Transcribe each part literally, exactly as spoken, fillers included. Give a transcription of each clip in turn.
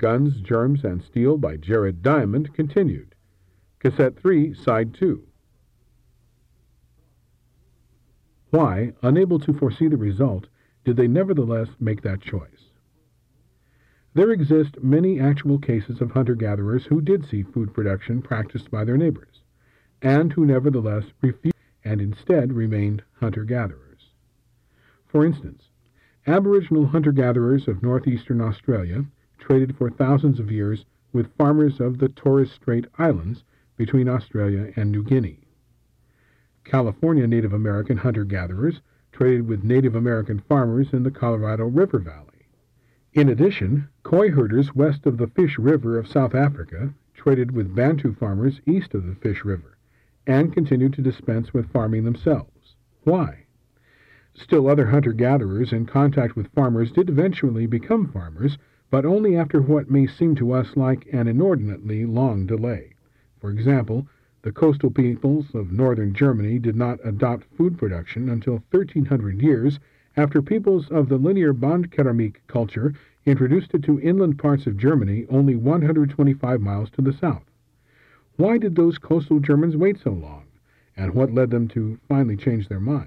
Guns, Germs, and Steel by Jared Diamond continued. Cassette three, Side two. Why, unable to foresee the result, did they nevertheless make that choice? There exist many actual cases of hunter-gatherers who did see food production practiced by their neighbors, and who nevertheless refused and instead remained hunter-gatherers. For instance, Aboriginal hunter-gatherers of northeastern Australia traded for thousands of years with farmers of the Torres Strait Islands between Australia and New Guinea. California Native American hunter-gatherers traded with Native American farmers in the Colorado River Valley. In addition, Khoi herders west of the Fish River of South Africa traded with Bantu farmers east of the Fish River, and continued to dispense with farming themselves. Why? Still other hunter-gatherers in contact with farmers did eventually become farmers, but only after what may seem to us like an inordinately long delay. For example, the coastal peoples of northern Germany did not adopt food production until thirteen hundred years after peoples of the linear Bandkeramik culture introduced it to inland parts of Germany only one hundred twenty-five miles to the south. Why did those coastal Germans wait so long, and what led them to finally change their minds?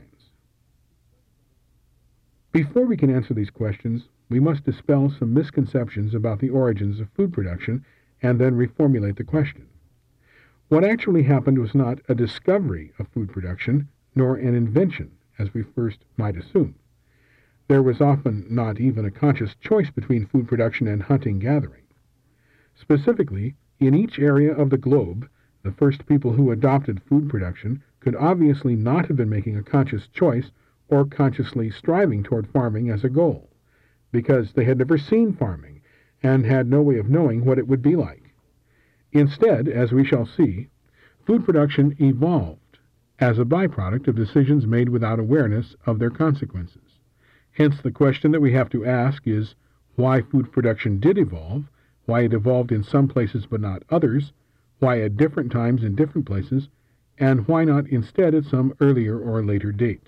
Before we can answer these questions, we must dispel some misconceptions about the origins of food production and then reformulate the question. What actually happened was not a discovery of food production, nor an invention, as we first might assume. There was often not even a conscious choice between food production and hunting-gathering. Specifically, in each area of the globe, the first people who adopted food production could obviously not have been making a conscious choice or consciously striving toward farming as a goal, because they had never seen farming and had no way of knowing what it would be like. Instead, as we shall see, food production evolved as a byproduct of decisions made without awareness of their consequences. Hence, the question that we have to ask is why food production did evolve, why it evolved in some places but not others, why at different times in different places, and why not instead at some earlier or later date.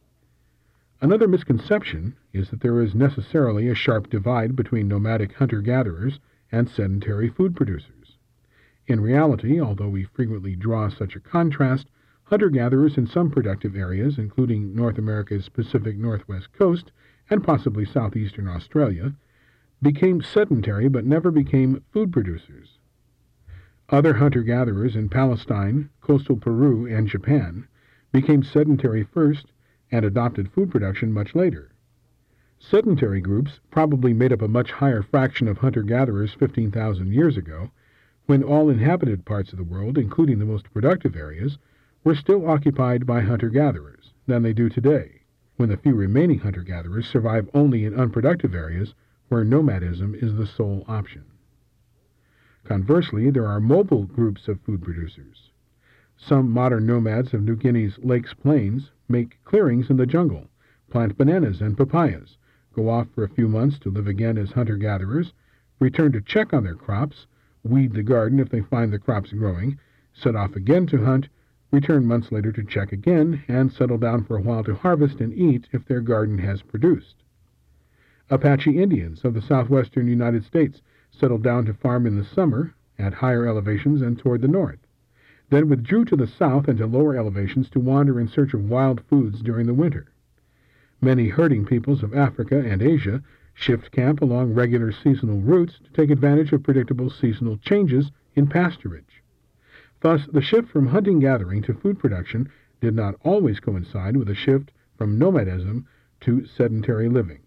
Another misconception is that there is necessarily a sharp divide between nomadic hunter-gatherers and sedentary food producers. In reality, although we frequently draw such a contrast, hunter-gatherers in some productive areas, including North America's Pacific Northwest coast and possibly southeastern Australia, became sedentary but never became food producers. Other hunter-gatherers in Palestine, coastal Peru, and Japan became sedentary first and adopted food production much later. Sedentary groups probably made up a much higher fraction of hunter-gatherers fifteen thousand years ago, when all inhabited parts of the world, including the most productive areas, were still occupied by hunter-gatherers, than they do today, when the few remaining hunter-gatherers survive only in unproductive areas where nomadism is the sole option. Conversely, there are mobile groups of food producers. Some modern nomads of New Guinea's Lakes Plains make clearings in the jungle, plant bananas and papayas, go off for a few months to live again as hunter-gatherers, return to check on their crops, weed the garden if they find the crops growing, set off again to hunt, return months later to check again, and settle down for a while to harvest and eat if their garden has produced. Apache Indians of the southwestern United States settled down to farm in the summer at higher elevations and toward the north, then withdrew to the south and to lower elevations to wander in search of wild foods during the winter. Many herding peoples of Africa and Asia shift camp along regular seasonal routes to take advantage of predictable seasonal changes in pasturage. Thus, the shift from hunting-gathering to food production did not always coincide with a shift from nomadism to sedentary living.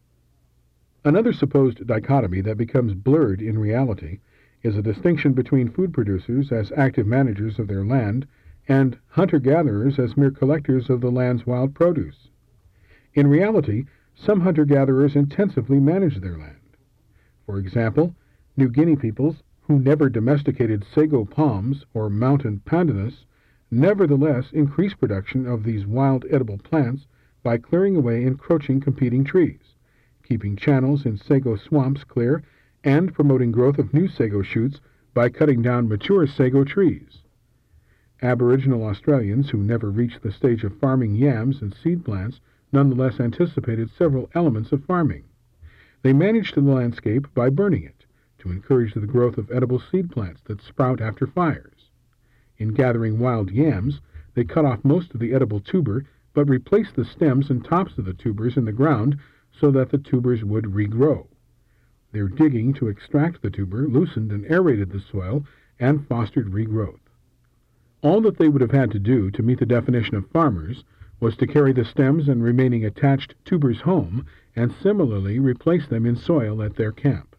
Another supposed dichotomy that becomes blurred in reality is a distinction between food producers as active managers of their land and hunter-gatherers as mere collectors of the land's wild produce. In reality, some hunter-gatherers intensively manage their land. For example, New Guinea peoples, who never domesticated sago palms or mountain pandanus, nevertheless increase production of these wild edible plants by clearing away encroaching competing trees, keeping channels in sago swamps clear, and promoting growth of new sago shoots by cutting down mature sago trees. Aboriginal Australians who never reached the stage of farming yams and seed plants nonetheless anticipated several elements of farming. They managed the landscape by burning it, to encourage the growth of edible seed plants that sprout after fires. In gathering wild yams, they cut off most of the edible tuber, but replaced the stems and tops of the tubers in the ground so that the tubers would regrow. Their digging to extract the tuber loosened and aerated the soil and fostered regrowth. All that they would have had to do to meet the definition of farmers was to carry the stems and remaining attached tubers home and similarly replace them in soil at their camp.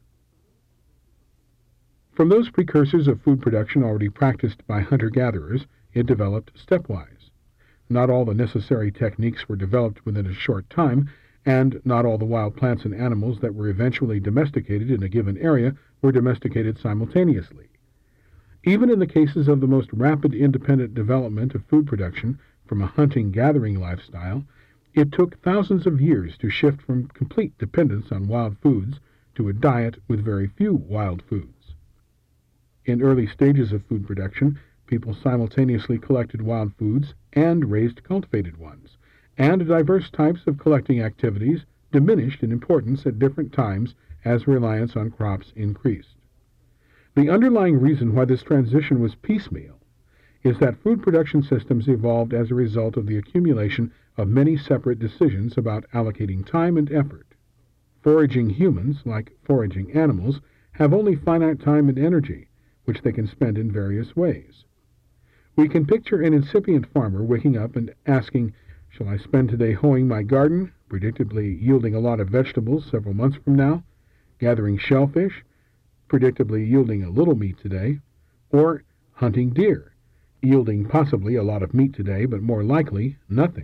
From those precursors of food production already practiced by hunter-gatherers, it developed stepwise. Not all the necessary techniques were developed within a short time, and not all the wild plants and animals that were eventually domesticated in a given area were domesticated simultaneously. Even in the cases of the most rapid independent development of food production from a hunting-gathering lifestyle, it took thousands of years to shift from complete dependence on wild foods to a diet with very few wild foods. In early stages of food production, people simultaneously collected wild foods and raised cultivated ones, and diverse types of collecting activities diminished in importance at different times as reliance on crops increased. The underlying reason why this transition was piecemeal is that food production systems evolved as a result of the accumulation of many separate decisions about allocating time and effort. Foraging humans, like foraging animals, have only finite time and energy, which they can spend in various ways. We can picture an incipient farmer waking up and asking, "Shall I spend today hoeing my garden, predictably yielding a lot of vegetables several months from now, gathering shellfish, predictably yielding a little meat today, or hunting deer, yielding possibly a lot of meat today, but more likely nothing?"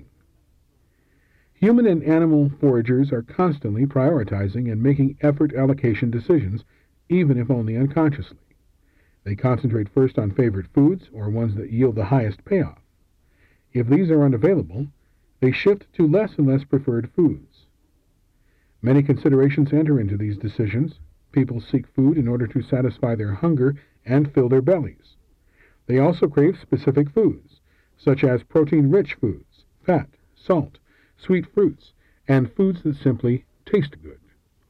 Human and animal foragers are constantly prioritizing and making effort allocation decisions, even if only unconsciously. They concentrate first on favorite foods or ones that yield the highest payoff. If these are unavailable, they shift to less and less preferred foods. Many considerations enter into these decisions. People seek food in order to satisfy their hunger and fill their bellies. They also crave specific foods, such as protein-rich foods, fat, salt, sweet fruits, and foods that simply taste good.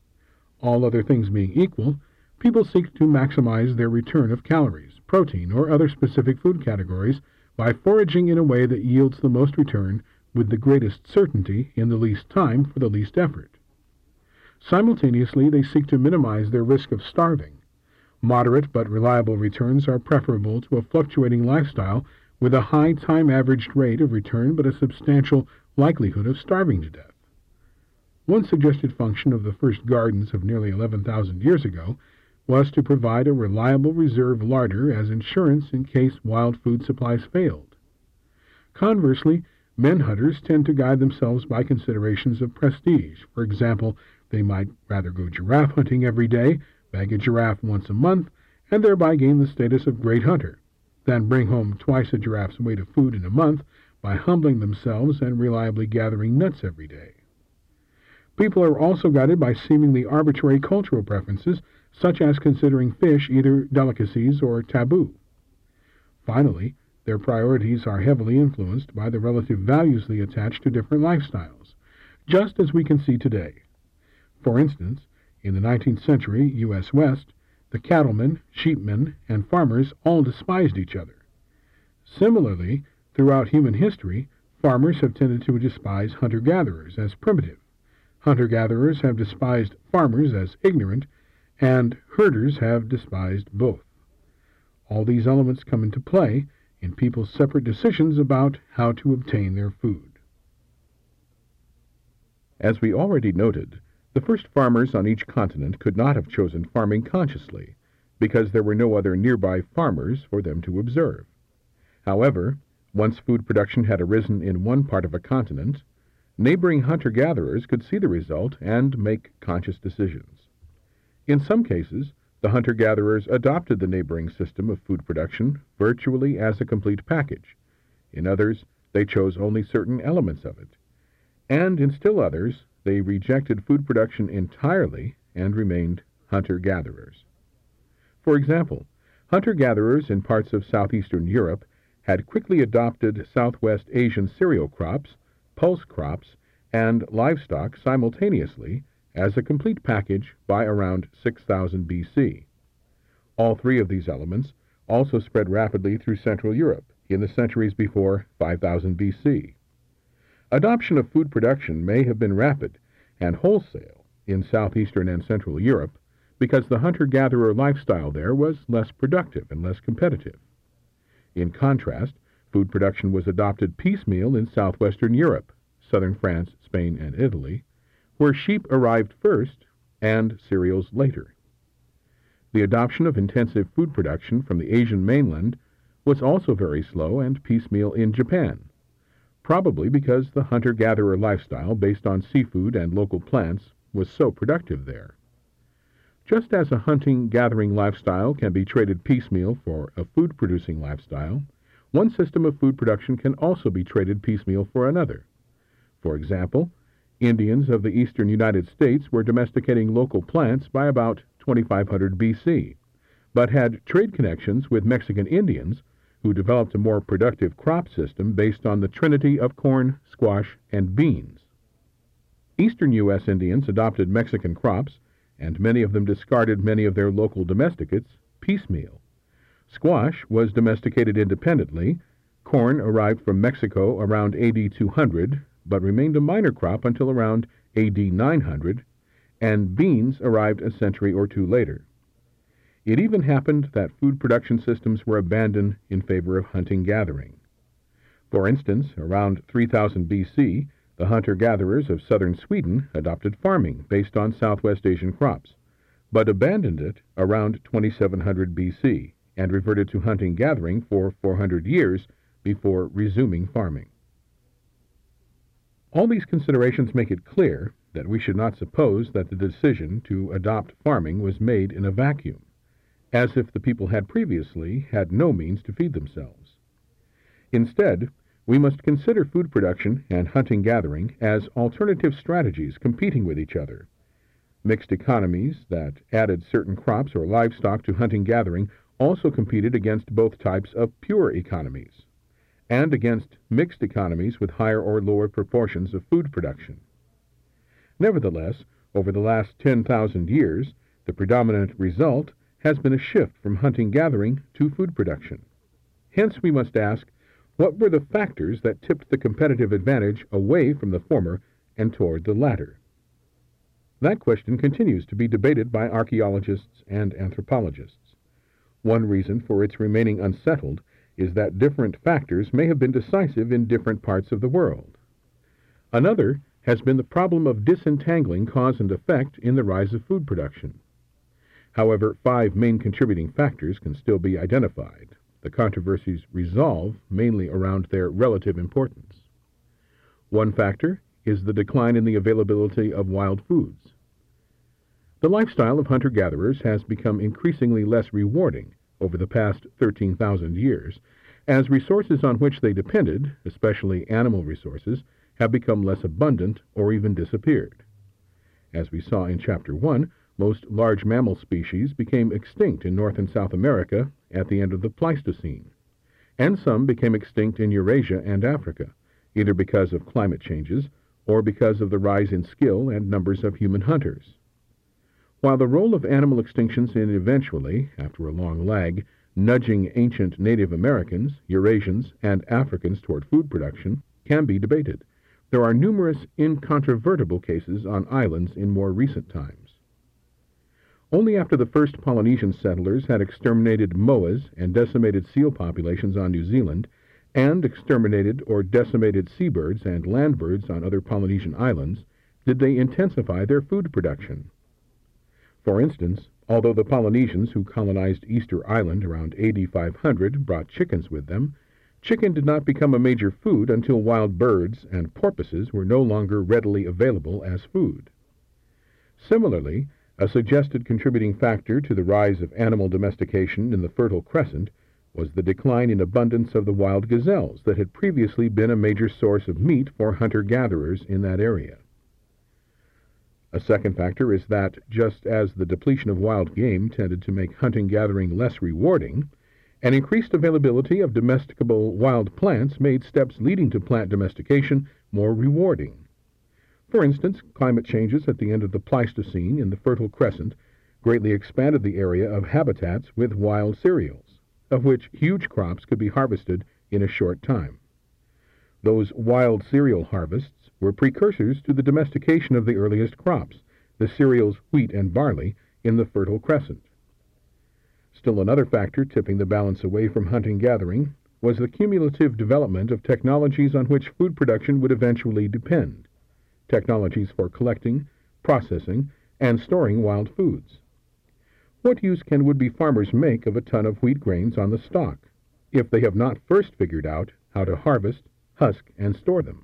All other things being equal, people seek to maximize their return of calories, protein, or other specific food categories by foraging in a way that yields the most return with the greatest certainty in the least time for the least effort. Simultaneously, they seek to minimize their risk of starving. Moderate but reliable returns are preferable to a fluctuating lifestyle with a high time-averaged rate of return but a substantial likelihood of starving to death. One suggested function of the first gardens of nearly eleven thousand years ago was to provide a reliable reserve larder as insurance in case wild food supplies failed. Conversely, men hunters tend to guide themselves by considerations of prestige. For example, they might rather go giraffe hunting every day, bag a giraffe once a month, and thereby gain the status of great hunter, than bring home twice a giraffe's weight of food in a month by humbling themselves and reliably gathering nuts every day. People are also guided by seemingly arbitrary cultural preferences, such as considering fish either delicacies or taboo. Finally, their priorities are heavily influenced by the relative values they attach to different lifestyles, just as we can see today. For instance, in the nineteenth century U S West, the cattlemen, sheepmen, and farmers all despised each other. Similarly, throughout human history, farmers have tended to despise hunter-gatherers as primitive. Hunter-gatherers have despised farmers as ignorant, and herders have despised both. All these elements come into play in people's separate decisions about how to obtain their food. As we already noted, the first farmers on each continent could not have chosen farming consciously, because there were no other nearby farmers for them to observe. However, once food production had arisen in one part of a continent, neighboring hunter-gatherers could see the result and make conscious decisions. In some cases, the hunter-gatherers adopted the neighboring system of food production virtually as a complete package. In others, they chose only certain elements of it. And in still others, they rejected food production entirely and remained hunter-gatherers. For example, hunter-gatherers in parts of southeastern Europe had quickly adopted Southwest Asian cereal crops, pulse crops, and livestock simultaneously as a complete package by around six thousand B C. All three of these elements also spread rapidly through Central Europe in the centuries before five thousand B C. Adoption of food production may have been rapid and wholesale in southeastern and central Europe because the hunter-gatherer lifestyle there was less productive and less competitive. In contrast, food production was adopted piecemeal in southwestern Europe, southern France, Spain, and Italy, where sheep arrived first and cereals later. The adoption of intensive food production from the Asian mainland was also very slow and piecemeal in Japan, probably because the hunter-gatherer lifestyle based on seafood and local plants was so productive there. Just as a hunting-gathering lifestyle can be traded piecemeal for a food-producing lifestyle, one system of food production can also be traded piecemeal for another. For example, Indians of the eastern United States were domesticating local plants by about twenty-five hundred B C, but had trade connections with Mexican Indians who developed a more productive crop system based on the trinity of corn, squash, and beans. Eastern U S Indians adopted Mexican crops, and many of them discarded many of their local domesticates piecemeal. Squash was domesticated independently, corn arrived from Mexico around A D two hundred, but remained a minor crop until around A D nine hundred, and beans arrived a century or two later. It even happened that food production systems were abandoned in favor of hunting-gathering. For instance, around three thousand B C, the hunter-gatherers of southern Sweden adopted farming based on Southwest Asian crops, but abandoned it around twenty-seven hundred B C and reverted to hunting-gathering for four hundred years before resuming farming. All these considerations make it clear that we should not suppose that the decision to adopt farming was made in a vacuum, as if the people had previously had no means to feed themselves. Instead, we must consider food production and hunting-gathering as alternative strategies competing with each other. Mixed economies that added certain crops or livestock to hunting-gathering also competed against both types of pure economies, and against mixed economies with higher or lower proportions of food production. Nevertheless, over the last ten thousand years, the predominant result has been a shift from hunting-gathering to food production. Hence, we must ask, what were the factors that tipped the competitive advantage away from the former and toward the latter? That question continues to be debated by archaeologists and anthropologists. One reason for its remaining unsettled is that different factors may have been decisive in different parts of the world. Another has been the problem of disentangling cause and effect in the rise of food production. However, five main contributing factors can still be identified. The controversies resolve mainly around their relative importance. One factor is the decline in the availability of wild foods. The lifestyle of hunter-gatherers has become increasingly less rewarding over the past thirteen thousand years, as resources on which they depended, especially animal resources, have become less abundant or even disappeared. As we saw in Chapter one, most large mammal species became extinct in North and South America at the end of the Pleistocene, and some became extinct in Eurasia and Africa, either because of climate changes or because of the rise in skill and numbers of human hunters. While the role of animal extinctions in eventually, after a long lag, nudging ancient Native Americans, Eurasians, and Africans toward food production can be debated, there are numerous incontrovertible cases on islands in more recent times. Only after the first Polynesian settlers had exterminated moas and decimated seal populations on New Zealand, and exterminated or decimated seabirds and landbirds on other Polynesian islands, did they intensify their food production. For instance, although the Polynesians who colonized Easter Island around A D five hundred brought chickens with them, chicken did not become a major food until wild birds and porpoises were no longer readily available as food. Similarly, a suggested contributing factor to the rise of animal domestication in the Fertile Crescent was the decline in abundance of the wild gazelles that had previously been a major source of meat for hunter-gatherers in that area. A second factor is that, just as the depletion of wild game tended to make hunting-gathering less rewarding, an increased availability of domesticable wild plants made steps leading to plant domestication more rewarding. For instance, climate changes at the end of the Pleistocene in the Fertile Crescent greatly expanded the area of habitats with wild cereals, of which huge crops could be harvested in a short time. Those wild cereal harvests were precursors to the domestication of the earliest crops, the cereals wheat and barley, in the Fertile Crescent. Still another factor tipping the balance away from hunting-gathering was the cumulative development of technologies on which food production would eventually depend, technologies for collecting, processing, and storing wild foods. What use can would-be farmers make of a ton of wheat grains on the stalk, if they have not first figured out how to harvest, husk, and store them?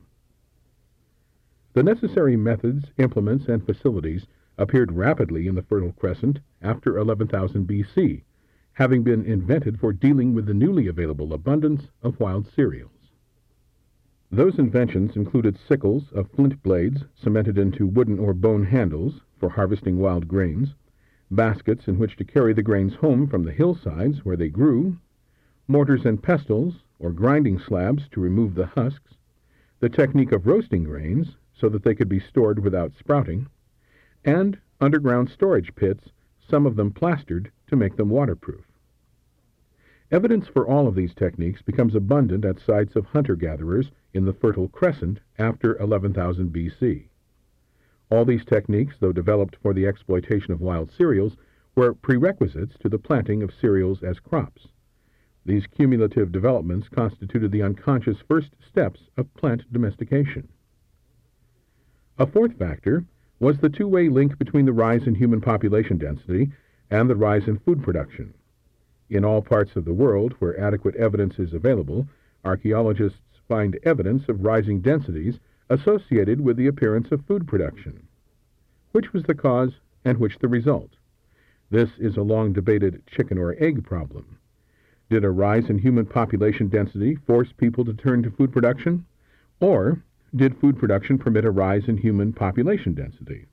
The necessary methods, implements, and facilities appeared rapidly in the Fertile Crescent after eleven thousand B C, having been invented for dealing with the newly available abundance of wild cereals. Those inventions included sickles of flint blades cemented into wooden or bone handles for harvesting wild grains, baskets in which to carry the grains home from the hillsides where they grew, mortars and pestles, or grinding slabs to remove the husks, the technique of roasting grains so that they could be stored without sprouting, and underground storage pits, some of them plastered to make them waterproof. Evidence for all of these techniques becomes abundant at sites of hunter-gatherers in the Fertile Crescent after eleven thousand B C. All these techniques, though developed for the exploitation of wild cereals, were prerequisites to the planting of cereals as crops. These cumulative developments constituted the unconscious first steps of plant domestication. A fourth factor was the two-way link between the rise in human population density and the rise in food production. In all parts of the world where adequate evidence is available, archaeologists find evidence of rising densities associated with the appearance of food production. Which was the cause and which the result? This is a long-debated chicken or egg problem. Did a rise in human population density force people to turn to food production? Or did food production permit a rise in human population density?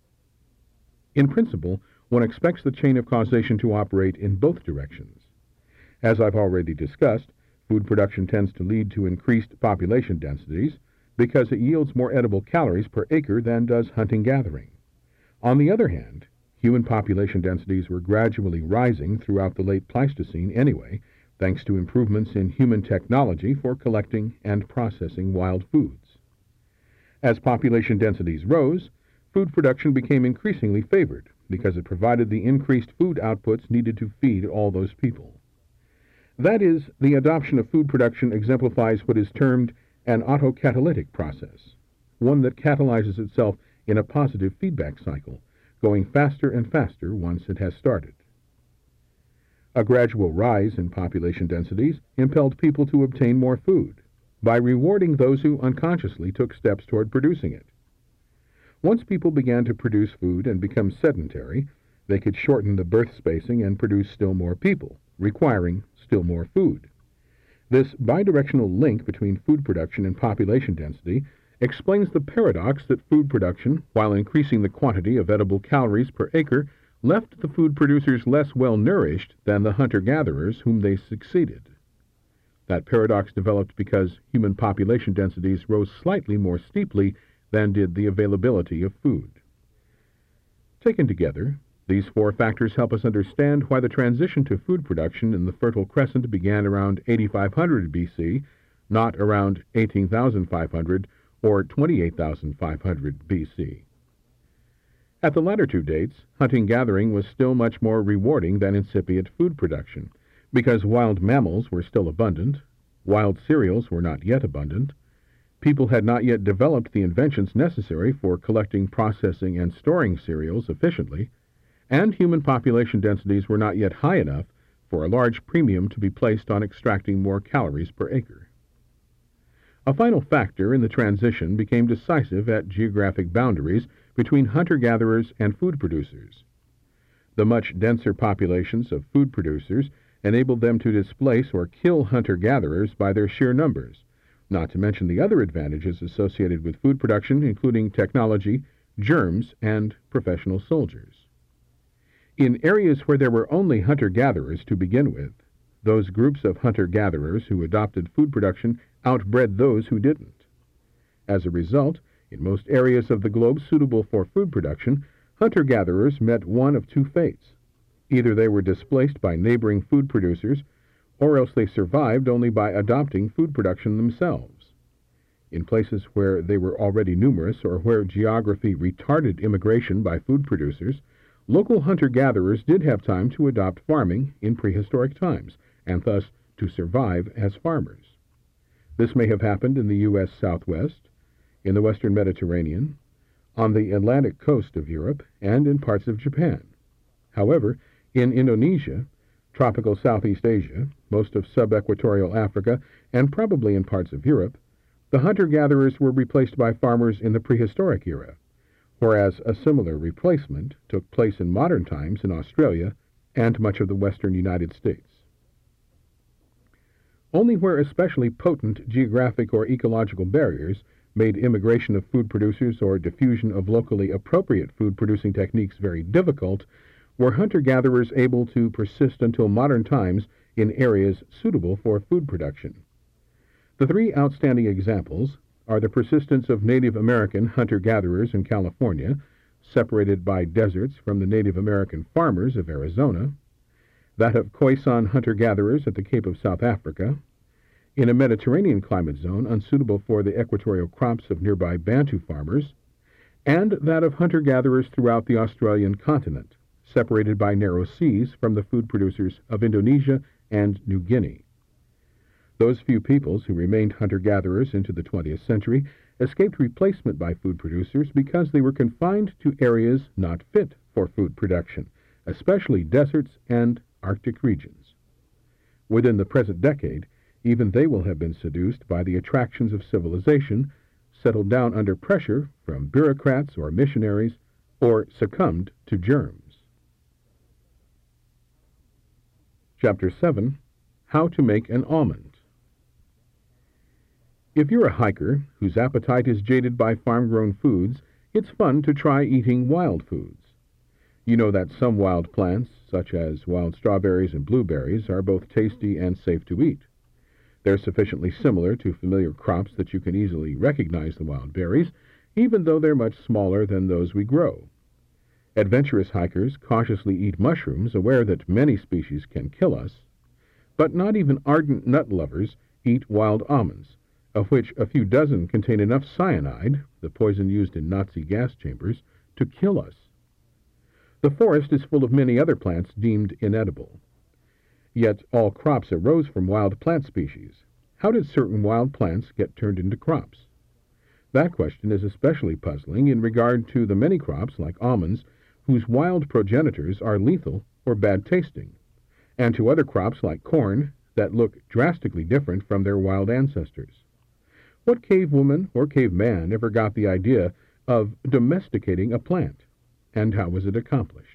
In principle, one expects the chain of causation to operate in both directions. As I've already discussed, food production tends to lead to increased population densities because it yields more edible calories per acre than does hunting-gathering. On the other hand, human population densities were gradually rising throughout the late Pleistocene anyway, thanks to improvements in human technology for collecting and processing wild foods. As population densities rose, food production became increasingly favored because it provided the increased food outputs needed to feed all those people. That is, the adoption of food production exemplifies what is termed an autocatalytic process, one that catalyzes itself in a positive feedback cycle, going faster and faster once it has started. A gradual rise in population densities impelled people to obtain more food by rewarding those who unconsciously took steps toward producing it. Once people began to produce food and become sedentary, they could shorten the birth spacing and produce still more people, requiring still more food. This bidirectional link between food production and population density explains the paradox that food production, while increasing the quantity of edible calories per acre, left the food producers less well-nourished than the hunter-gatherers whom they succeeded. That paradox developed because human population densities rose slightly more steeply than did the availability of food. Taken together, these four factors help us understand why the transition to food production in the Fertile Crescent began around eighty-five hundred B C, not around eighteen thousand five hundred or twenty-eight thousand five hundred B C. At the latter two dates, hunting-gathering was still much more rewarding than incipient food production, because wild mammals were still abundant, wild cereals were not yet abundant, people had not yet developed the inventions necessary for collecting, processing, and storing cereals efficiently, and human population densities were not yet high enough for a large premium to be placed on extracting more calories per acre. A final factor in the transition became decisive at geographic boundaries between hunter-gatherers and food producers. The much denser populations of food producers enabled them to displace or kill hunter-gatherers by their sheer numbers, not to mention the other advantages associated with food production, including technology, germs, and professional soldiers. In areas where there were only hunter-gatherers to begin with, those groups of hunter-gatherers who adopted food production outbred those who didn't. As a result, in most areas of the globe suitable for food production, Hunter-gatherers met one of two fates. Either they were displaced by neighboring food producers, or else they survived only by adopting food production themselves. In places where they were already numerous or where geography retarded immigration by food producers, local hunter-gatherers did have time to adopt farming in prehistoric times, and thus to survive as farmers. This may have happened in the U S Southwest, in the Western Mediterranean, on the Atlantic coast of Europe, and in parts of Japan. However, in Indonesia, tropical Southeast Asia, most of sub-equatorial Africa, and probably in parts of Europe, the hunter-gatherers were replaced by farmers in the prehistoric era, whereas a similar replacement took place in modern times in Australia and much of the western United States. Only where especially potent geographic or ecological barriers made immigration of food producers or diffusion of locally appropriate food-producing techniques very difficult, were hunter-gatherers able to persist until modern times in areas suitable for food production. The three outstanding examples are the persistence of Native American hunter-gatherers in California, separated by deserts from the Native American farmers of Arizona, that of Khoisan hunter-gatherers at the Cape of South Africa, in a Mediterranean climate zone unsuitable for the equatorial crops of nearby Bantu farmers, and that of hunter-gatherers throughout the Australian continent, separated by narrow seas from the food producers of Indonesia and New Guinea. Those few peoples who remained hunter-gatherers into the twentieth century escaped replacement by food producers because they were confined to areas not fit for food production, especially deserts and Arctic regions. Within the present decade, even they will have been seduced by the attractions of civilization, settled down under pressure from bureaucrats or missionaries, or succumbed to germs. Chapter seven. How to make an almond. If you're a hiker whose appetite is jaded by farm-grown foods, it's fun to try eating wild foods. You know that some wild plants, such as wild strawberries and blueberries, are both tasty and safe to eat. They're sufficiently similar to familiar crops that you can easily recognize the wild berries, even though they're much smaller than those we grow. Adventurous hikers cautiously eat mushrooms, aware that many species can kill us, but not even ardent nut lovers eat wild almonds, of which a few dozen contain enough cyanide, the poison used in Nazi gas chambers, to kill us. The forest is full of many other plants deemed inedible. Yet all crops arose from wild plant species. How did certain wild plants get turned into crops? That question is especially puzzling in regard to the many crops, like almonds, whose wild progenitors are lethal or bad-tasting, and to other crops like corn that look drastically different from their wild ancestors. What cave woman or caveman ever got the idea of domesticating a plant? And how was it accomplished?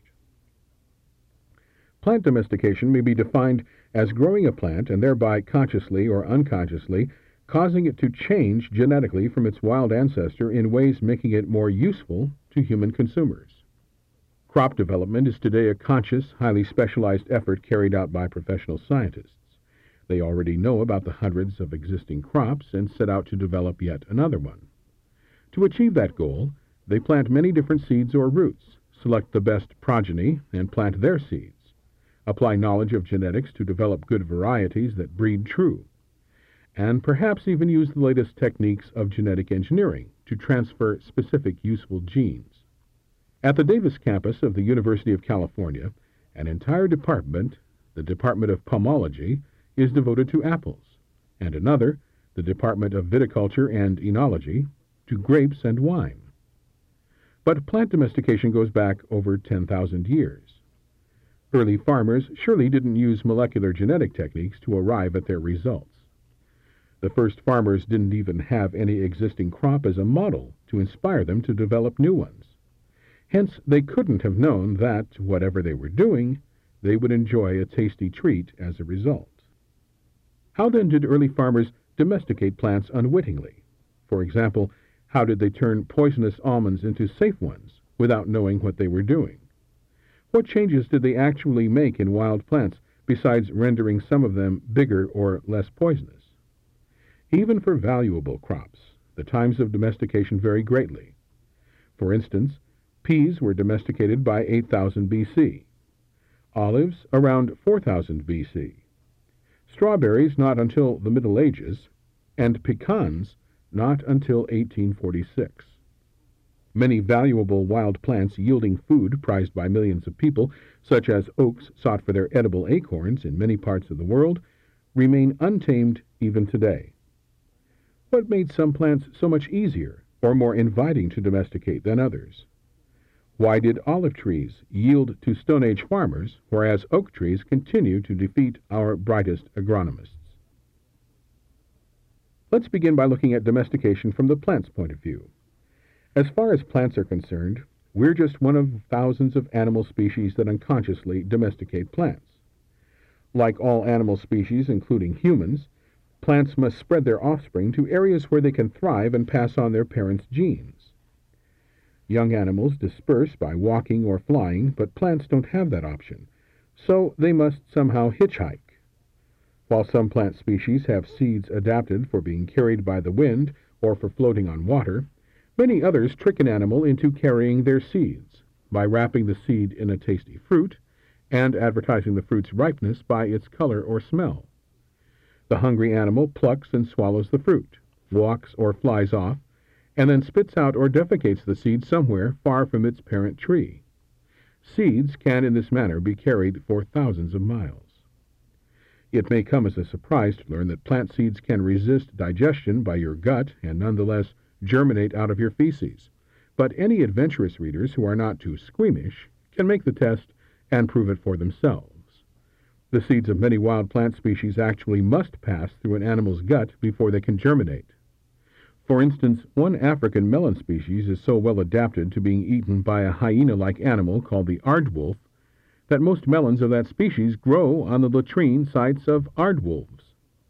Plant domestication may be defined as growing a plant and thereby consciously or unconsciously causing it to change genetically from its wild ancestor in ways making it more useful to human consumers. Crop development is today a conscious, highly specialized effort carried out by professional scientists. They already know about the hundreds of existing crops and set out to develop yet another one. To achieve that goal, they plant many different seeds or roots, select the best progeny, and plant their seeds, apply knowledge of genetics to develop good varieties that breed true, and perhaps even use the latest techniques of genetic engineering to transfer specific useful genes. At the Davis campus of the University of California, an entire department, the Department of Pomology, is devoted to apples, and another, the Department of Viticulture and Enology, to grapes and wine. But plant domestication goes back over ten thousand years. Early farmers surely didn't use molecular genetic techniques to arrive at their results. The first farmers didn't even have any existing crop as a model to inspire them to develop new ones. Hence, they couldn't have known that, whatever they were doing, they would enjoy a tasty treat as a result. How then did early farmers domesticate plants unwittingly? For example, how did they turn poisonous almonds into safe ones without knowing what they were doing? What changes did they actually make in wild plants besides rendering some of them bigger or less poisonous? Even for valuable crops, the times of domestication vary greatly. For instance, Peas were domesticated by eight thousand B C. Olives around four thousand B C. Strawberries not until the Middle Ages, and pecans not until eighteen forty-six. Many valuable wild plants yielding food prized by millions of people, such as oaks sought for their edible acorns in many parts of the world, remain untamed even today. What made some plants so much easier or more inviting to domesticate than others? Why did olive trees yield to Stone Age farmers, whereas oak trees continue to defeat our brightest agronomists? Let's begin by looking at domestication from the plant's point of view. As far as plants are concerned, we're just one of thousands of animal species that unconsciously domesticate plants. Like all animal species, including humans, plants must spread their offspring to areas where they can thrive and pass on their parents' genes. Young animals disperse by walking or flying, but plants don't have that option, so they must somehow hitchhike. While some plant species have seeds adapted for being carried by the wind or for floating on water, many others trick an animal into carrying their seeds by wrapping the seed in a tasty fruit and advertising the fruit's ripeness by its color or smell. The hungry animal plucks and swallows the fruit, walks or flies off, and then spits out or defecates the seed somewhere far from its parent tree. Seeds can in this manner be carried for thousands of miles. It may come as a surprise to learn that plant seeds can resist digestion by your gut and nonetheless germinate out of your feces, but any adventurous readers who are not too squeamish can make the test and prove it for themselves. The seeds of many wild plant species actually must pass through an animal's gut before they can germinate. For instance, one African melon species is so well adapted to being eaten by a hyena-like animal called the aardwolf that most melons of that species grow on the latrine sites of aardwolves.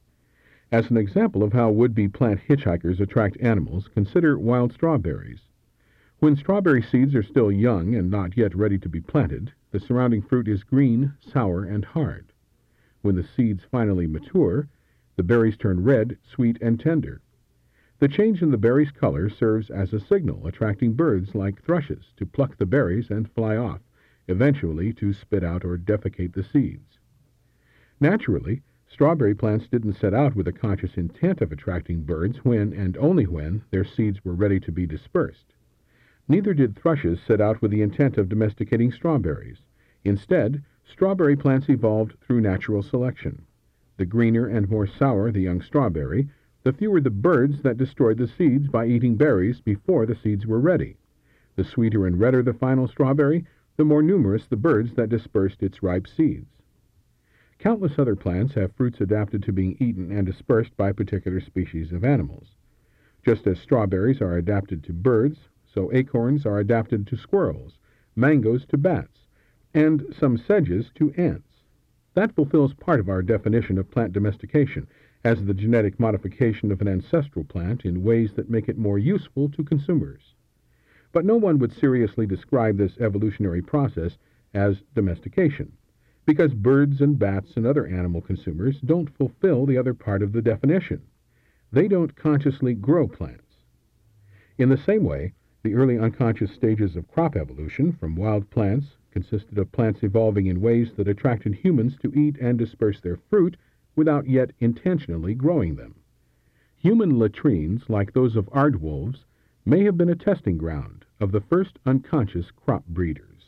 As an example of how would-be plant hitchhikers attract animals, consider wild strawberries. When strawberry seeds are still young and not yet ready to be planted, the surrounding fruit is green, sour, and hard. When the seeds finally mature, the berries turn red, sweet, and tender. The change in the berry's color serves as a signal, attracting birds like thrushes to pluck the berries and fly off, eventually to spit out or defecate the seeds. Naturally, strawberry plants didn't set out with a conscious intent of attracting birds when, and only when, their seeds were ready to be dispersed. Neither did thrushes set out with the intent of domesticating strawberries. Instead, strawberry plants evolved through natural selection. The greener and more sour the young strawberry, the fewer the birds that destroyed the seeds by eating berries before the seeds were ready. The sweeter and redder the final strawberry, the more numerous the birds that dispersed its ripe seeds. Countless other plants have fruits adapted to being eaten and dispersed by particular species of animals. Just as strawberries are adapted to birds, so acorns are adapted to squirrels, mangoes to bats, and some sedges to ants. That fulfills part of our definition of plant domestication, as the genetic modification of an ancestral plant in ways that make it more useful to consumers. But no one would seriously describe this evolutionary process as domestication, because birds and bats and other animal consumers don't fulfill the other part of the definition. They don't consciously grow plants. In the same way, the early unconscious stages of crop evolution from wild plants consisted of plants evolving in ways that attracted humans to eat and disperse their fruit without yet intentionally growing them. Human latrines, like those of aardwolves, may have been a testing ground of the first unconscious crop breeders.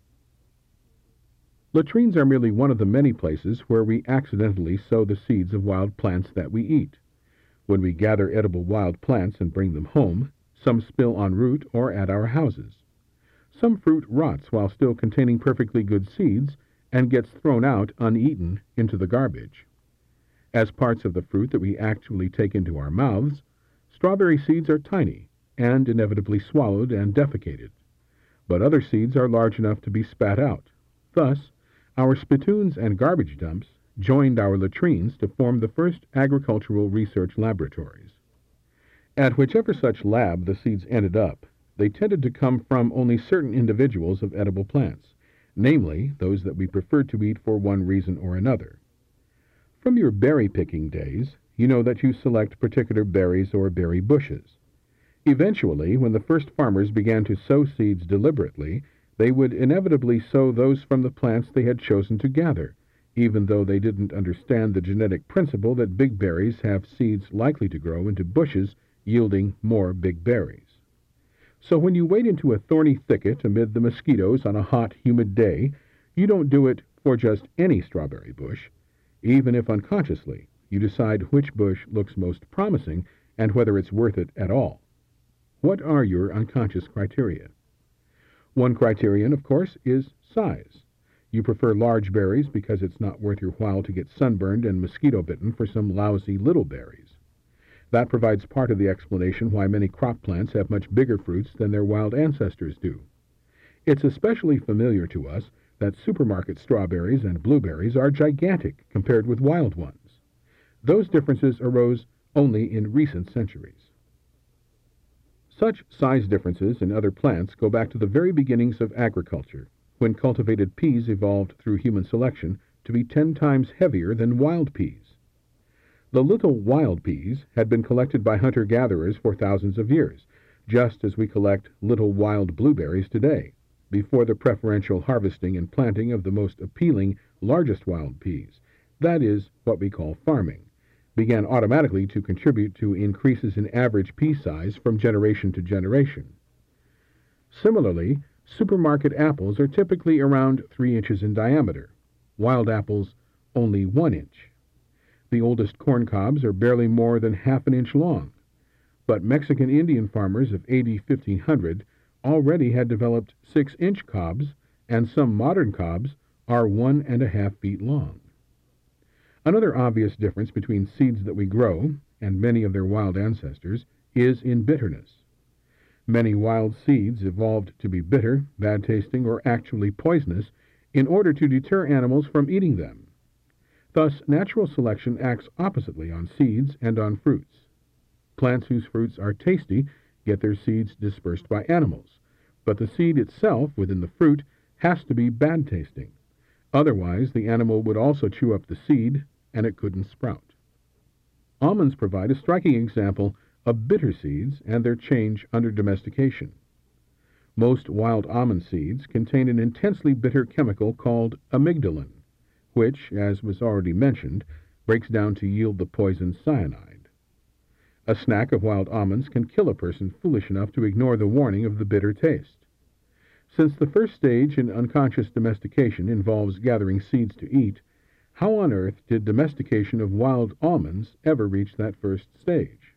Latrines are merely one of the many places where we accidentally sow the seeds of wild plants that we eat. When we gather edible wild plants and bring them home, some spill en route or at our houses. Some fruit rots while still containing perfectly good seeds and gets thrown out uneaten into the garbage. As parts of the fruit that we actually take into our mouths, strawberry seeds are tiny and inevitably swallowed and defecated, but other seeds are large enough to be spat out. Thus, our spittoons and garbage dumps joined our latrines to form the first agricultural research laboratories. At whichever such lab the seeds ended up, they tended to come from only certain individuals of edible plants, namely those that we preferred to eat for one reason or another. From your berry-picking days, you know that you select particular berries or berry bushes. Eventually, when the first farmers began to sow seeds deliberately, they would inevitably sow those from the plants they had chosen to gather, even though they didn't understand the genetic principle that big berries have seeds likely to grow into bushes yielding more big berries. So when you wade into a thorny thicket amid the mosquitoes on a hot, humid day, you don't do it for just any strawberry bush. Even if unconsciously, you decide which bush looks most promising and whether it's worth it at all. What are your unconscious criteria? One criterion, of course, is size. You prefer large berries because it's not worth your while to get sunburned and mosquito-bitten for some lousy little berries. That provides part of the explanation why many crop plants have much bigger fruits than their wild ancestors do. It's especially familiar to us that supermarket strawberries and blueberries are gigantic compared with wild ones. Those differences arose only in recent centuries. Such size differences in other plants go back to the very beginnings of agriculture, when cultivated peas evolved through human selection to be ten times heavier than wild peas. The little wild peas had been collected by hunter-gatherers for thousands of years, just as we collect little wild blueberries today, before the preferential harvesting and planting of the most appealing, largest wild peas, that is, what we call farming, began automatically to contribute to increases in average pea size from generation to generation. Similarly, supermarket apples are typically around three inches in diameter, wild apples only one inch. The oldest corn cobs are barely more than half an inch long, but Mexican Indian farmers of A D fifteen hundred already had developed six-inch cobs, and some modern cobs are one and a half feet long. Another obvious difference between seeds that we grow and many of their wild ancestors is in bitterness. Many wild seeds evolved to be bitter, bad-tasting, or actually poisonous in order to deter animals from eating them. Thus, natural selection acts oppositely on seeds and on fruits. Plants whose fruits are tasty get their seeds dispersed by animals, but the seed itself within the fruit has to be bad-tasting. Otherwise, the animal would also chew up the seed, and it couldn't sprout. Almonds provide a striking example of bitter seeds and their change under domestication. Most wild almond seeds contain an intensely bitter chemical called amygdalin, which, as was already mentioned, breaks down to yield the poison cyanide. A snack of wild almonds can kill a person foolish enough to ignore the warning of the bitter taste. Since the first stage in unconscious domestication involves gathering seeds to eat, how on earth did domestication of wild almonds ever reach that first stage?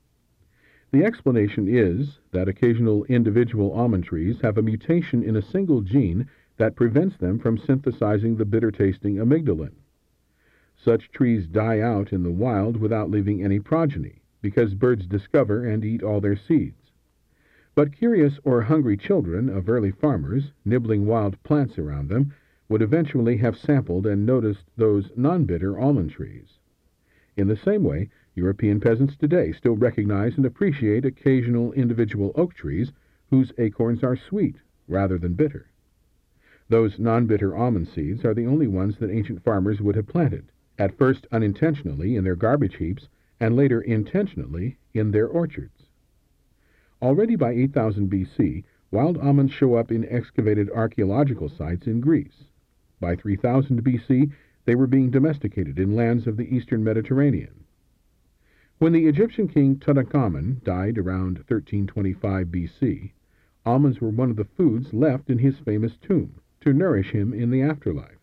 The explanation is that occasional individual almond trees have a mutation in a single gene that prevents them from synthesizing the bitter-tasting amygdalin. Such trees die out in the wild without leaving any progeny, because birds discover and eat all their seeds. But curious or hungry children of early farmers, nibbling wild plants around them, would eventually have sampled and noticed those non-bitter almond trees. In the same way, European peasants today still recognize and appreciate occasional individual oak trees whose acorns are sweet rather than bitter. Those non-bitter almond seeds are the only ones that ancient farmers would have planted, at first unintentionally in their garbage heaps, and later intentionally in their orchards. Already by eight thousand B C, wild almonds show up in excavated archaeological sites in Greece. By three thousand B C, they were being domesticated in lands of the eastern Mediterranean. When the Egyptian king Tutankhamun died around thirteen twenty-five B C, almonds were one of the foods left in his famous tomb to nourish him in the afterlife.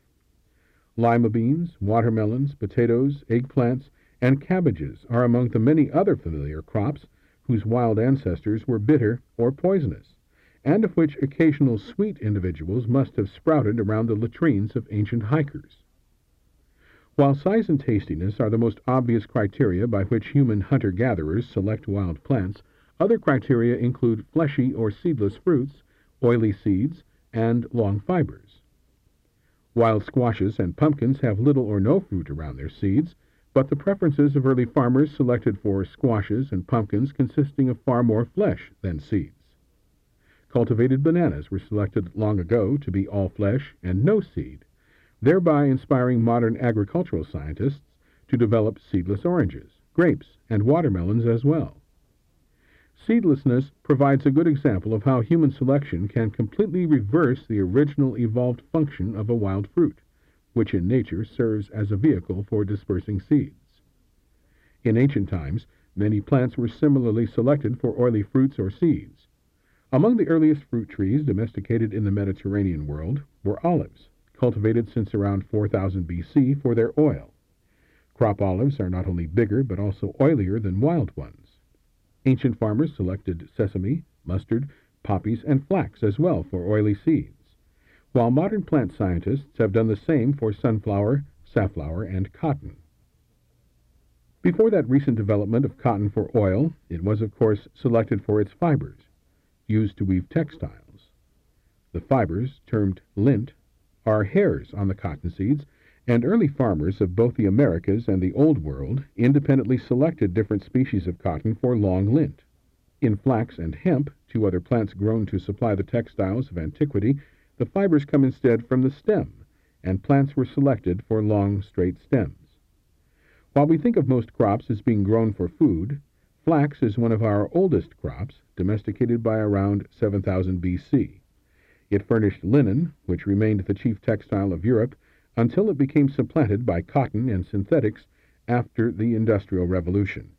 Lima beans, watermelons, potatoes, eggplants, and cabbages are among the many other familiar crops whose wild ancestors were bitter or poisonous, and of which occasional sweet individuals must have sprouted around the latrines of ancient hikers. While size and tastiness are the most obvious criteria by which human hunter-gatherers select wild plants, other criteria include fleshy or seedless fruits, oily seeds, and long fibers. Wild squashes and pumpkins have little or no fruit around their seeds, but the preferences of early farmers selected for squashes and pumpkins consisting of far more flesh than seeds. Cultivated bananas were selected long ago to be all flesh and no seed, thereby inspiring modern agricultural scientists to develop seedless oranges, grapes, and watermelons as well. Seedlessness provides a good example of how human selection can completely reverse the original evolved function of a wild fruit, which in nature serves as a vehicle for dispersing seeds. In ancient times, many plants were similarly selected for oily fruits or seeds. Among the earliest fruit trees domesticated in the Mediterranean world were olives, cultivated since around four thousand B C for their oil. Crop olives are not only bigger but also oilier than wild ones. Ancient farmers selected sesame, mustard, poppies, and flax as well for oily seeds, while modern plant scientists have done the same for sunflower, safflower, and cotton. Before that recent development of cotton for oil, it was of course selected for its fibers, used to weave textiles. The fibers, termed lint, are hairs on the cotton seeds, and early farmers of both the Americas and the Old World independently selected different species of cotton for long lint. In flax and hemp, two other plants grown to supply the textiles of antiquity, the fibers come instead from the stem, and plants were selected for long, straight stems. While we think of most crops as being grown for food, flax is one of our oldest crops, domesticated by around seven thousand B C. It furnished linen, which remained the chief textile of Europe, until it became supplanted by cotton and synthetics after the Industrial Revolution.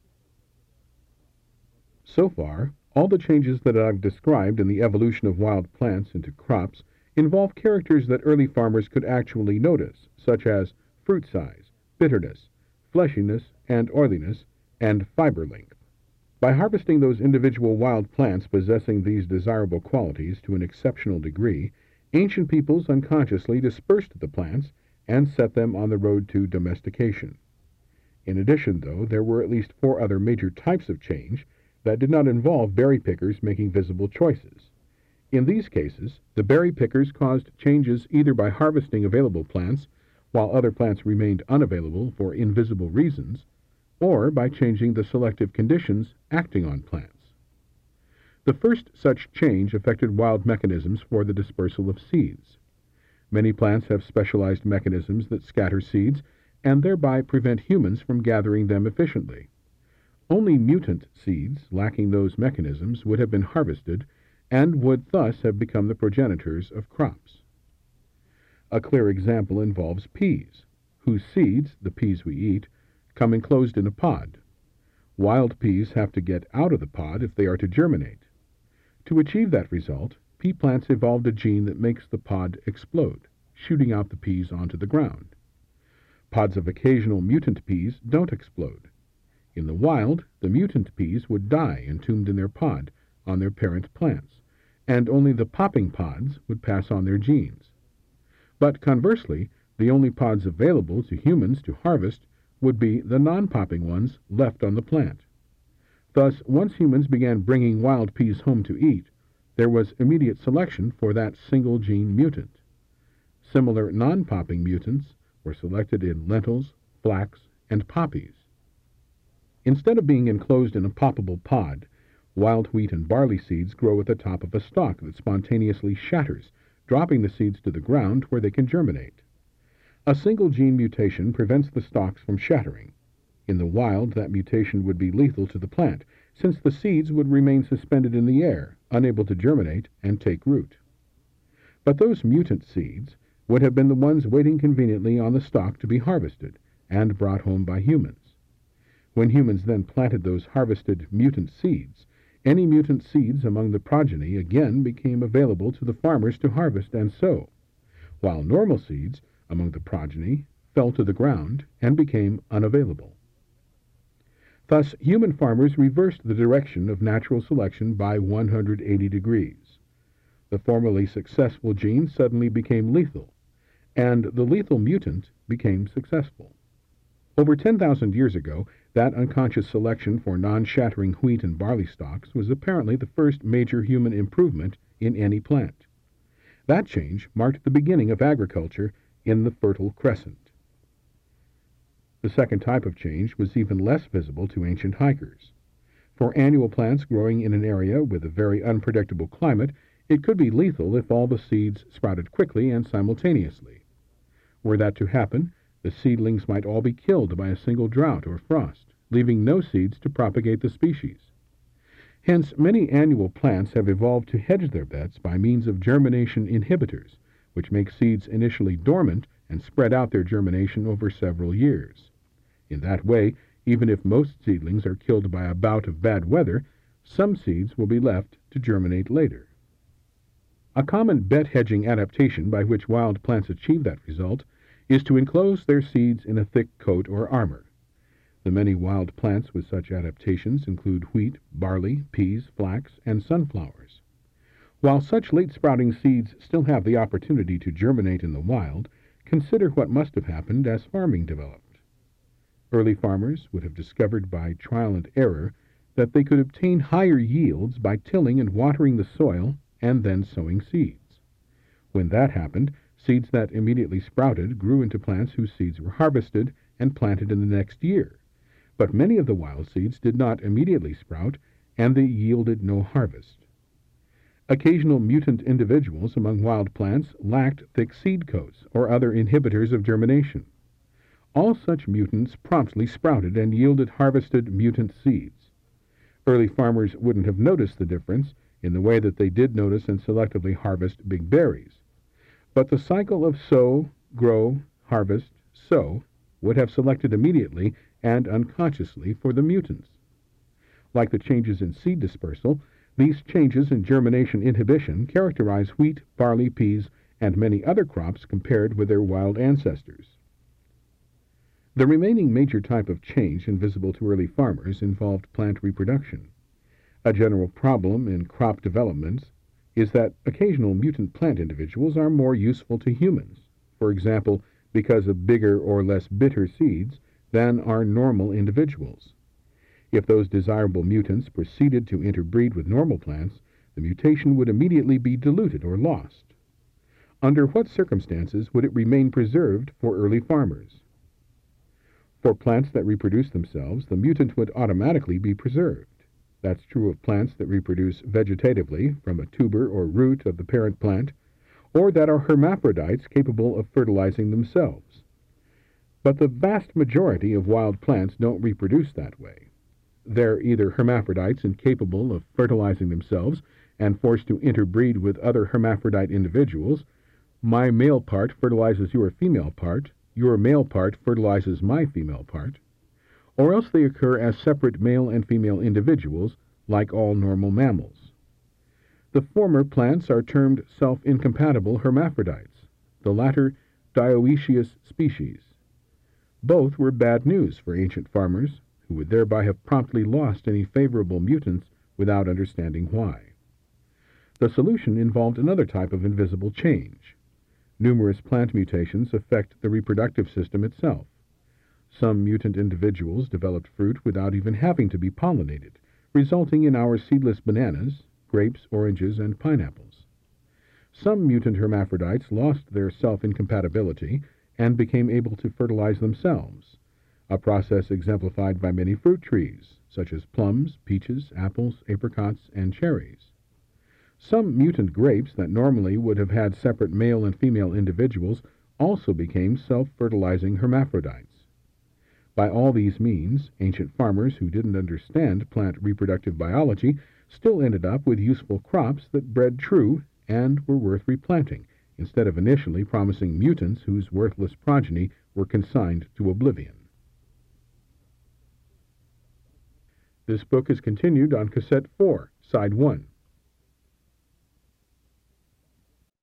So far, all the changes that I've described in the evolution of wild plants into crops involve characters that early farmers could actually notice, such as fruit size, bitterness, fleshiness and oiliness, and fiber length. By harvesting those individual wild plants possessing these desirable qualities to an exceptional degree, ancient peoples unconsciously dispersed the plants and set them on the road to domestication. In addition, though, there were at least four other major types of change that did not involve berry pickers making visible choices. In these cases, the berry pickers caused changes either by harvesting available plants, while other plants remained unavailable for invisible reasons, or by changing the selective conditions acting on plants. The first such change affected wild mechanisms for the dispersal of seeds. Many plants have specialized mechanisms that scatter seeds and thereby prevent humans from gathering them efficiently. Only mutant seeds, lacking those mechanisms, would have been harvested and would thus have become the progenitors of crops. A clear example involves peas, whose seeds, the peas we eat, come enclosed in a pod. Wild peas have to get out of the pod if they are to germinate. To achieve that result, pea plants evolved a gene that makes the pod explode, shooting out the peas onto the ground. Pods of occasional mutant peas don't explode. In the wild, the mutant peas would die entombed in their pod on their parent plants, and only the popping pods would pass on their genes. But conversely, the only pods available to humans to harvest would be the non-popping ones left on the plant. Thus, once humans began bringing wild peas home to eat, there was immediate selection for that single gene mutant. Similar non-popping mutants were selected in lentils, flax, and poppies. Instead of being enclosed in a poppable pod, wild wheat and barley seeds grow at the top of a stalk that spontaneously shatters, dropping the seeds to the ground where they can germinate. A single gene mutation prevents the stalks from shattering. In the wild, that mutation would be lethal to the plant, since the seeds would remain suspended in the air, unable to germinate and take root. But those mutant seeds would have been the ones waiting conveniently on the stalk to be harvested and brought home by humans. When humans then planted those harvested mutant seeds, any mutant seeds among the progeny again became available to the farmers to harvest and sow, while normal seeds among the progeny fell to the ground and became unavailable. Thus, human farmers reversed the direction of natural selection by one hundred eighty degrees. The formerly successful gene suddenly became lethal, and the lethal mutant became successful. Over ten thousand years ago, that unconscious selection for non-shattering wheat and barley stalks was apparently the first major human improvement in any plant. That change marked the beginning of agriculture in the Fertile Crescent. The second type of change was even less visible to ancient hikers. For annual plants growing in an area with a very unpredictable climate, it could be lethal if all the seeds sprouted quickly and simultaneously. Were that to happen, the seedlings might all be killed by a single drought or frost, leaving no seeds to propagate the species. Hence, many annual plants have evolved to hedge their bets by means of germination inhibitors, which make seeds initially dormant and spread out their germination over several years. In that way, even if most seedlings are killed by a bout of bad weather, some seeds will be left to germinate later. A common bet hedging adaptation by which wild plants achieve that result is to enclose their seeds in a thick coat or armor. The many wild plants with such adaptations include wheat, barley, peas, flax, and sunflowers. While such late-sprouting seeds still have the opportunity to germinate in the wild, consider what must have happened as farming developed. Early farmers would have discovered by trial and error that they could obtain higher yields by tilling and watering the soil and then sowing seeds. When that happened, seeds that immediately sprouted grew into plants whose seeds were harvested and planted in the next year. But many of the wild seeds did not immediately sprout, and they yielded no harvest. Occasional mutant individuals among wild plants lacked thick seed coats or other inhibitors of germination. All such mutants promptly sprouted and yielded harvested mutant seeds. Early farmers wouldn't have noticed the difference in the way that they did notice and selectively harvest big berries. But the cycle of sow, grow, harvest, sow would have selected immediately and unconsciously for the mutants. Like the changes in seed dispersal, these changes in germination inhibition characterize wheat, barley, peas, and many other crops compared with their wild ancestors. The remaining major type of change invisible to early farmers involved plant reproduction. A general problem in crop development is that occasional mutant plant individuals are more useful to humans, for example, because of bigger or less bitter seeds than are normal individuals. If those desirable mutants proceeded to interbreed with normal plants, the mutation would immediately be diluted or lost. Under what circumstances would it remain preserved for early farmers? For plants that reproduce themselves, the mutant would automatically be preserved. That's true of plants that reproduce vegetatively from a tuber or root of the parent plant, or that are hermaphrodites capable of fertilizing themselves. But the vast majority of wild plants don't reproduce that way. They're either hermaphrodites incapable of fertilizing themselves and forced to interbreed with other hermaphrodite individuals. My male part fertilizes your female part, your male part fertilizes my female part. Or else they occur as separate male and female individuals, like all normal mammals. The former plants are termed self-incompatible hermaphrodites, the latter dioecious species. Both were bad news for ancient farmers, who would thereby have promptly lost any favorable mutants without understanding why. The solution involved another type of invisible change. Numerous plant mutations affect the reproductive system itself. Some mutant individuals developed fruit without even having to be pollinated, resulting in our seedless bananas, grapes, oranges, and pineapples. Some mutant hermaphrodites lost their self-incompatibility and became able to fertilize themselves, a process exemplified by many fruit trees, such as plums, peaches, apples, apricots, and cherries. Some mutant grapes that normally would have had separate male and female individuals also became self-fertilizing hermaphrodites. By all these means, ancient farmers who didn't understand plant reproductive biology still ended up with useful crops that bred true and were worth replanting, instead of initially promising mutants whose worthless progeny were consigned to oblivion. This book is continued on Cassette four, Side one.